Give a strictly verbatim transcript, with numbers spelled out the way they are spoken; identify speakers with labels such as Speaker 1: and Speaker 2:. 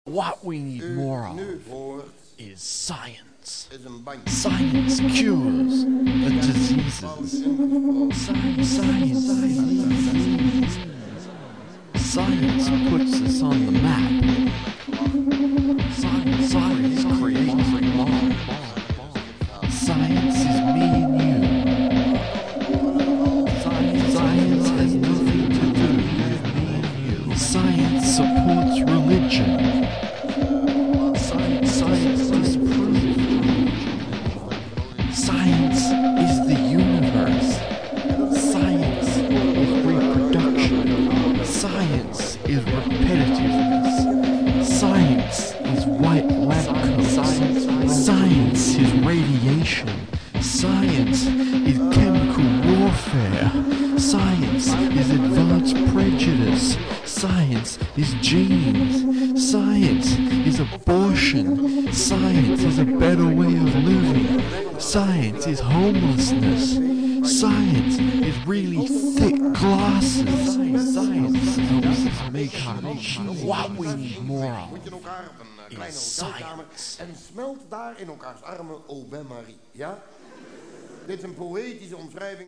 Speaker 1: What we need
Speaker 2: U
Speaker 1: more of
Speaker 2: nu hoort
Speaker 1: is science.
Speaker 2: is een bandje.
Speaker 1: Science cures the diseases. Science, science, science. Science puts us on the map. Science, science creates tomorrow. Science is me and you. Science, science has nothing to do with me and you. Science supports religion. Science, science disproves religion. Science is the universe. Science is reproduction. Science is repetitiveness. Science is white lab coats. Science is radiation. Science is chemical warfare. Science is advanced prejudice. Science is genes. Science is abortion. Science is a better way of living. Science is homelessness. Science is really thick glasses. Science helps us make our machines. What we need more of
Speaker 2: Moet je elkaar op een uh, kleine
Speaker 1: is
Speaker 2: hotelkamer
Speaker 1: science.
Speaker 2: en smelt daar in elkaars armen, O ben Marie. Ja? Dit is een poëtische omschrijving.